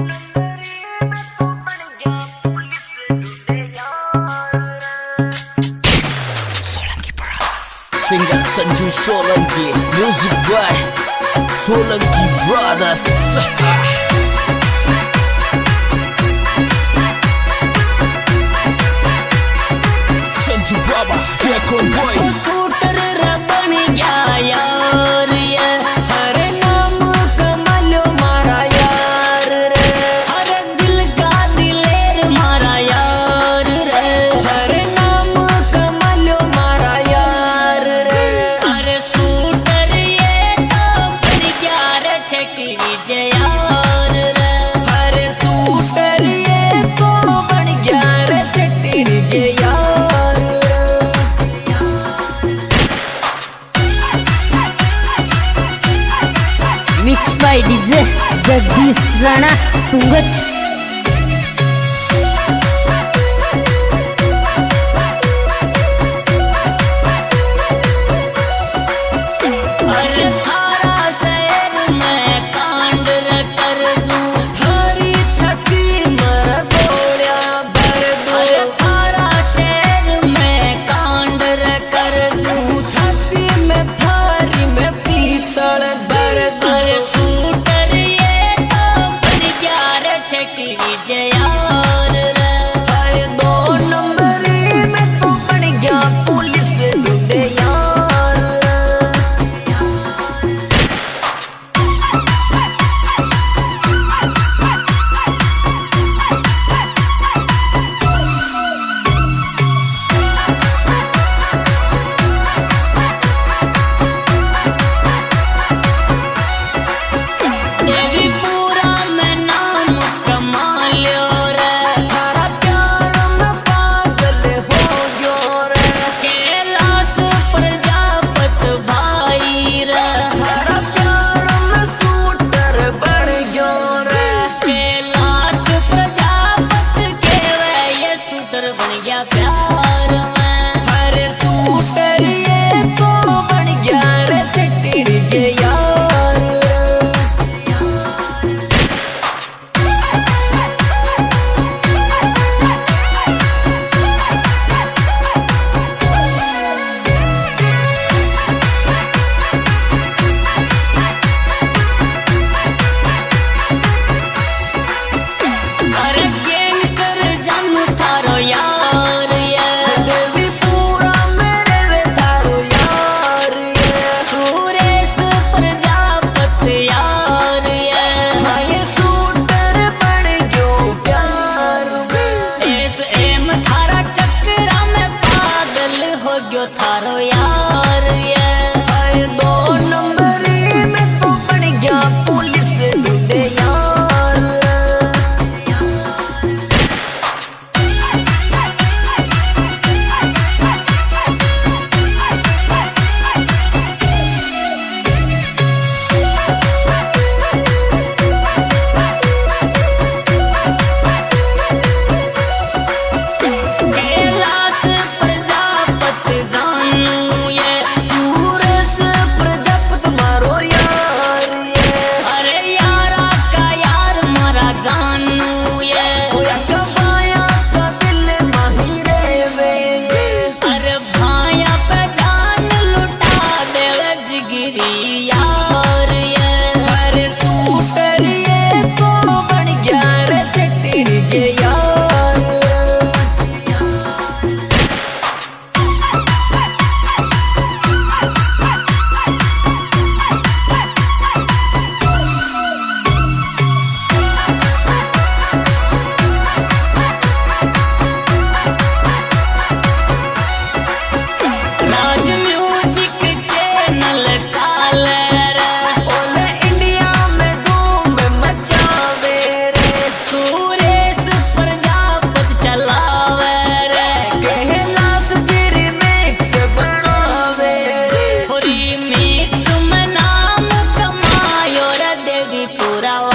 Singer Sanju Solanki, music by Solanki Brothers. Sanju Baba, take on boy. सूटर रबन गया यार ये हर नाम कमलो मारा यार रे, हर दिल का दिलेर मारा यार रे, हर नाम कमलो मारा यार रे। अरे सूटर ये तो बन गया रे छठी जे यार रे, हर सूटर ये तो बन गया रे छठी जे यार। Mixed by DJ Jagdish Rana Tungach. अरे थारा शहर में कांड कर दूं, थारी छठी मर बोलिया भर दूं। अरे थारा शहर में कांड कर दूं, छठी में थारी में पीतल भर दूं। अरे सूटर ये तो बन गया रे छठी जे यार रे, अरे 2 नंबरी में तो बन गया पुलिस लुटे यार रे। देवी पूरा में नाम कमा लियो रे, थारा प्यार में पागल हो गयो रे। कैलाश प्रजापत भाई रे, थारा प्यार में सूटर बन गयो रे। कैलाश प्रजापत के वे ये सूटर बन गया प्यार में, हर सूटर ये तो बन गया रे छठी जे यार। अरे गैंगस्टर जानू थारो यार ये, देवी पूरा मेरे वे थारो यार ये। सुरेश प्रजापत यार ये, हाँ ये सूटर बन गयो प्यार में। SM थारा चक्रा में पागल हो गयो थारो यार ये, हाँ 2 नंबरी में तो बन गया पुलिस लुटे यार। कैलाश प्रजापत जानू ये, सुरेश प्रजापत मारो यार ये। अरे यारा का यार मारा जानू ये, कबाया का दिल माही रे वे। अरे भाया पे जान लुटा देवे जिगरी यार ये, अरे सूटर ये तो बन गया रे छठी जे यार। राज म्यूजिक चैनल चाले रे, ऑल इंडिया में धूम मचावे रे। सुरेश प्रजापत चलावे रे, कैलाश जी रिमिक्स बनावे रे। रिमिक्स में नाम कमायो रे देवी पूरा